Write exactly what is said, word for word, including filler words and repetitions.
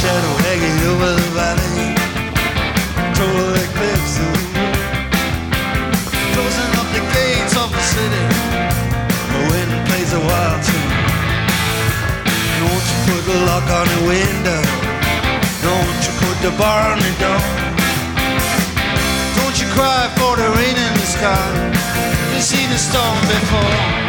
shadow hanging over the valley. Total eclipse of the moon. Closing up the gates of the city. The wind plays a wild tune. Don't you put the lock on the window. Don't you put the bar on the door. Don't you cry for the rain in the sky. You've seen the storm before.